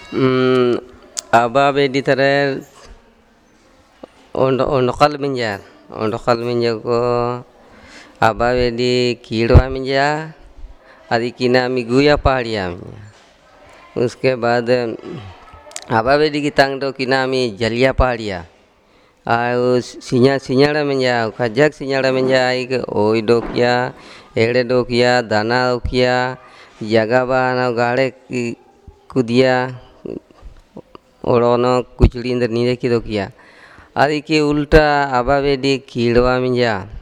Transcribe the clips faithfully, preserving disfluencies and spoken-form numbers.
Hmm, aba be di tare ondo ondo kal minja, ondo kal minja ko aba be di कीड़वा minja, आदि किना मी गुया पहाड़िया minja. उसके बाद aba be di kitang do किना मी जलिया पहाड़िया. आउ सिnya सिnyara minja, kajak sinyara minja आई के ओई डोकिया, एड़े डोकिया, दाना डोकिया, जगह बाना गाड़े कुदिया ओड़ोनो कुचड़ी इंदर नीरे की डोकिया. ಅದಕ್ಕೆ ಉಲ್ಟಾ ಅಬಾವೆಡಿ ಕೀಳುವ ಮಿಂಜ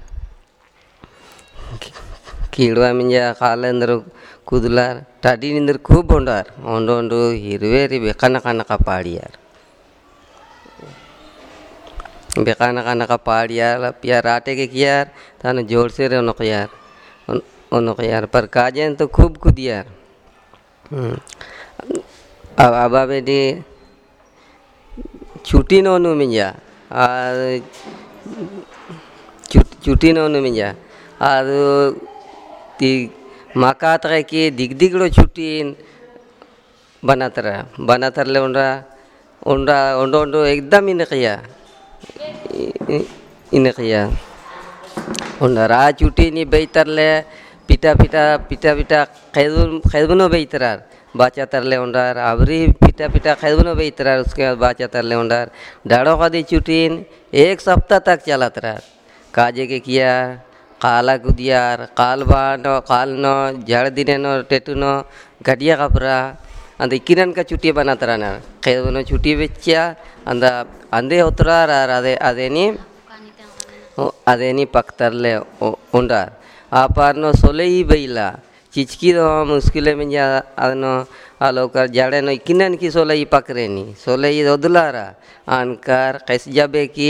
ಕೀಳುವ ಮಿಂಜ ಕಾಲಂದರು ಕುದಲಾರ್ ಟಡಿ ನಿಂದ್ರ खूब ಹೊಂಡಾರ್ ಹೊಂಡೊಂಡು ಹಿರುವೇರಿ ಬೇಕನ ಕನಕ ಪಾಡಿಯಾರ್ बेकाना काना का पाड़ियार प्यार आटे के कियार थाने जोर से रे उनको यार उनको यार पर काजें तो खूब कुदियार अब आबा बेटी छुट्टी नोनु मिंजा छुट्टी नोनु मिंजा आर ती माका तक की दिग दिगड़ो छुट्टी बनातर बनातर ले उन्रा उन्रा उन्डो उन्डो एकदम इन किया इन किया उन्रा राह छुट्टी नी बेहतर ले पिटा पिटा पिटा पिटा खैदुन खैदुनो बेहतरार बाचा तरले उन्डार आवरी पिटा पिटा खैदुनो बेहतरार उसके बाद बाचा तरले उन्डार डाड़ो का दी छुट्टीन एक सप्ताह तक चला तरार काजे के किया काला कुदियार काल बानो काल नो झाड़ दिने नो टेटू नो गडिया कपरा अंदे किरण का छुट्टी बना तराना खैदुनो छुट्टी बेच्चा अंदा अंदे उतरार अदे अदेनी अदेनी पक्तरले उन्डार आपारनो सोले ही बैला चिचकी दो मुश्किल में जा अनो आलोकर जाड़े नो किनन की सोले ही पकरेनी सोले ही दोदलारा आनकार कैसे जाबे की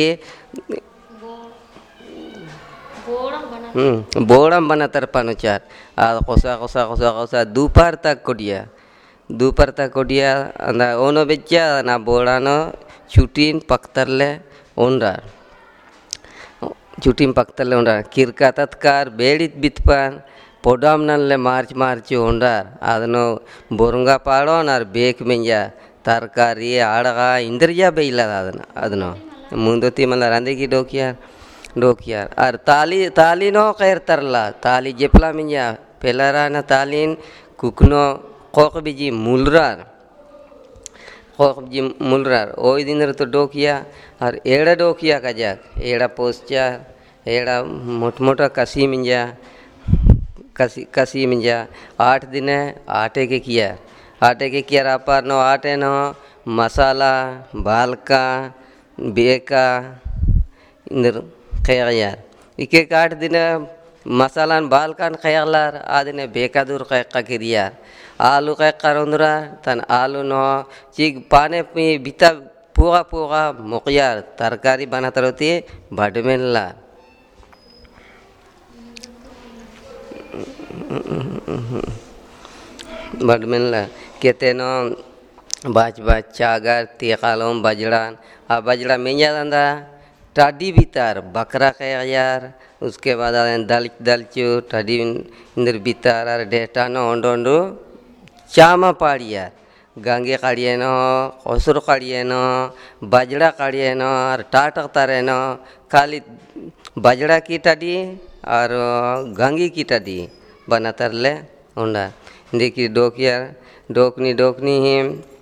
हम्म बोड़म बना तरपानो चार आ कोसा कोसा कोसा कोसा दोपहर तक कोडिया दोपहर तक कोडिया अंदा ओनो बेच्चा ना बोड़ानो छुट्टीन पक्तरले उन्डार छुट्टी पक्तरले उन्डार किरका तत्कार बेड़ित बितपान पोडाम नल्ले मार्च मार्च उन्डार आदनो बोरंगा पाड़ोन और बेक मिंजा तरकारी आड़गा इंद्रिया बेइला आदना आदनो मुंदोती मला रांदे की डोकियार डोकियार और ताली ताली नो कैर तरला ताली जेपला मिंजा पेलारा ना तालीन कुकनो कोक बिजी मुलरार कोक बिजी मुलरार ओई दिन तो डोकिया और एड़ा डोकिया का जाक एड़ा पोस्चा एड़ा मोट मोटा कसी मिंजा कसी कसी मिंजा आठ दिन आटे के किया आटे के किया रापार नो आटे नो मसाला बालका बेका इंदर खैर यार इके आठ दिन मसाला बालका खैरलार आदिने बेका दूर कै किरियार आलू कै करुंदरा तन आलू नो चिक पाने में बिता पूरा पूरा मुकियार तरकारी बना तरती बडमेला बडमेला कहते नो बाज बाज चागर तेकालों बजड़ान आ बजड़ा मिंजा दंदा टाडी बितार बकरा के यार उसके बाद दल दलचू टाडी इंदर बितार और डेटा नो ओंडो ओंडो चामा पाड़ियार गंगे काढ़िए नो कसुर काढ़िए नो बजड़ा काढ़िए नो और टाटक तारे नो खाली बजड़ा की टाडी और गंगी की टाडी बना तरले उन्डा देखी डोकियार डोकनी डोकनी ही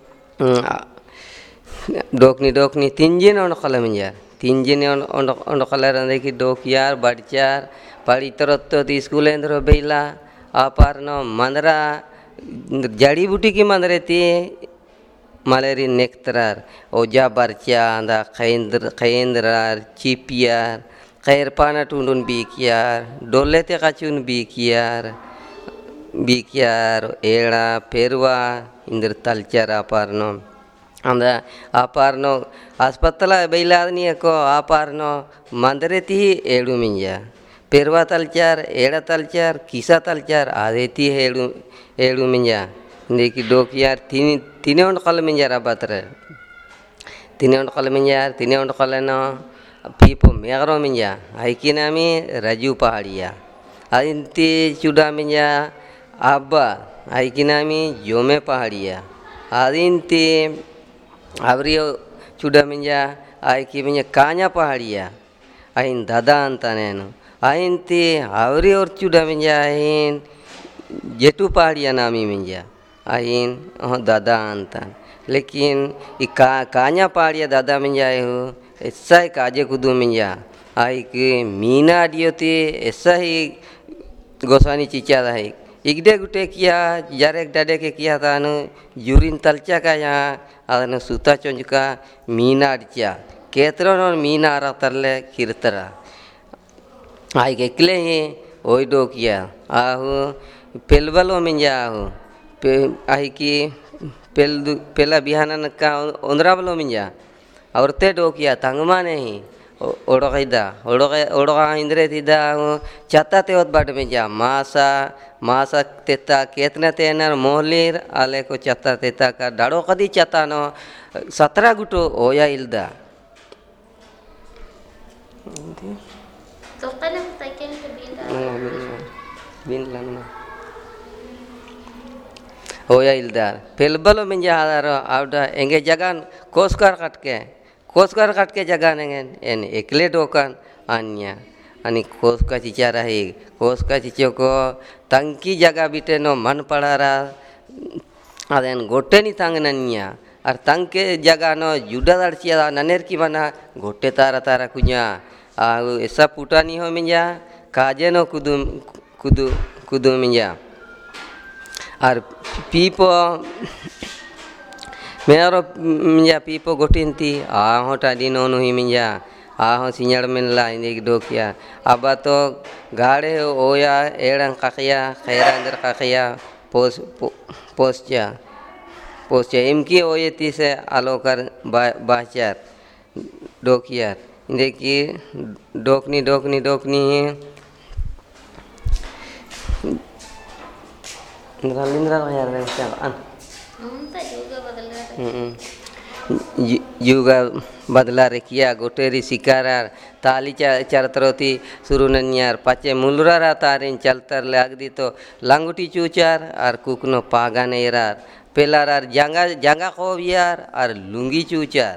डोकनी डोकनी तीन जिन उन कल मिंजा तीन जिन उन उन कल देखी डोकियार बड़चार पड़ी तरत तो स्कूल इंद्रो बेला आपार नो मंदरा जड़ी बूटी की मंदरे थी मलेरी नेक्तरार ओजा बरचा अंदा खैंद्र खैंद्रार चिपियार खैर पाना टूंडुन बीकियार डोले ते काचुन बीकियार बीकियार एड़ा पेरवा इंदर तलचार आपारनो अंदा आपारनो अस्पताल बैलादनी को आपारनो मंदरे ती एड़ू मिंजा पेरवा तलचार एड़ा तलचार किसा तलचार आदेती एड़ू एड़ू मिंजा देखी डोकियार तीन तीने उंड कल मिंजा राबातरे तीने उंड कल मिंजा तीने उंड कल नो पीपो मेगरो मिंजा आइकी नामी राजू पहाड़िया आइंती चुड़ा मिंजा आब्बा आइकी नामी जोमे पहाड़िया adinti avrio chuda minja ai ki minja kanya pahadiya ain dada antanenu ainti avrio chuda minja ain jetu pahadiya nami minja ain oh dada antan lekin i kanya pahadiya dada minja hu essai kaje kudu minja ai ki mina dioti essai gosani cica dai igde gute kiya jarek dade ke kiya tanu jurin talcha ka ya adana suta chonjuka mina dicha ketron mina ara tarle kirtara ai ke kle oi do kiya ahu pelbalo minja ahu pe ai ki pel pela bihanan ka ondra balo minja aurte do kiya tangmane hi odokaida odoka odoka indre tida chata teot bad minja masa masa teta ketna tenar mohlir ale ko chata teta ka dado kadi chata no satra guto oya ilda तो कल हम तक के bin lang oya ildar pelbalo minja hadaro avda enge jagan koskar katke koskar katke jagan engen en ekle dokan anya ani koska cicara hi koska cicoko tangki jaga biteno man padara aden goteni tangnanya ar tangke jaga no juda darcia naner ki mana gote tara tara kunya au esa putani ho minja kajeno kudu kudu kudu minja ar pipo mearo minja pipo gotinti aho tadi nonu hi minja aho sinyar menla ini dokia abato gade oya erang kakya khairandir kakya pos poscha poscha imki oye tise alokar bahcar dokia indeki dokni dokni dokni Indra Indra ya an juga badla rekia goteri sikarar tali chartroti surunanyar pace mulurara tarin chaltar lagdi to languti cucar ar kukno paganerar pelarar janga janga kobiar ar lungi cucar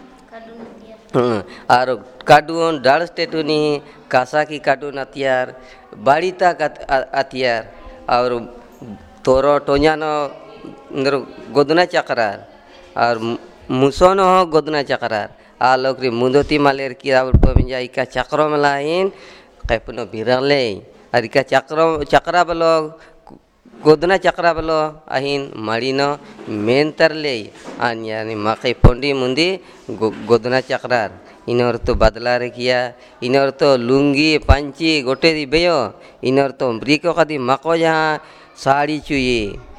ar kadun dal stetuni kasaki kadun atiar barita atiar ar toro tonyano ndro goduna chakrar ar musono goduna chakrar alokri mundoti maler ki abur peminja ika chakro melain kaipno birale arika chakro chakra balo goduna chakra balo ahin marino menterle anya ni makai pondi mundi goduna chakrar inorto badla rekia inorto lungi panci gote di beyo inorto briko kadi makoja sari चुई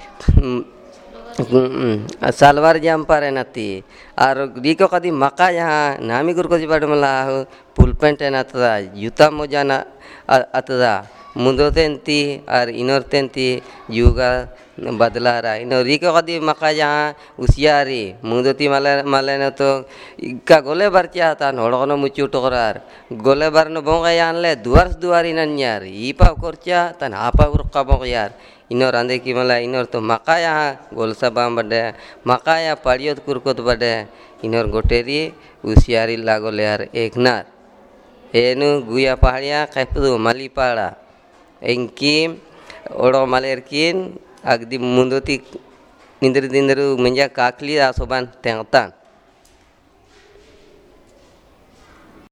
salwar jumper नती और रिको कदी मका यहाँ नामी गुर को जिबाड़ मला फुल पेंट नतदा जूता मोजा न अतदा मुंदो तेंती और इनोर तेंती युगा बदला रहा इनो रिको कदी मका यहाँ उसियारी मुंदोती माले माले न तो इका गोले बार चाहता नोड़ोनो मुचू टोकरार गोले बार न बोंगा यान ले दुआर दुआरी नन्यार ईपा कोर्चा तन आपा उरका बोंग यार इनोर अंदे की मला इनोर तो मका यहाँ गोलसा बाम बड़े मका यहाँ पाड़ियोत कुरकोत बड़े इनोर गोटेरी उसियारी लागो ले यार एक नार एनु गुया पहाड़िया कैपदो माली पाड़ा इनकी ओड़ो मालेर किन अगदी मुंदोती निंदर दिंदरू मंजा काकली आसोबान तेंगतान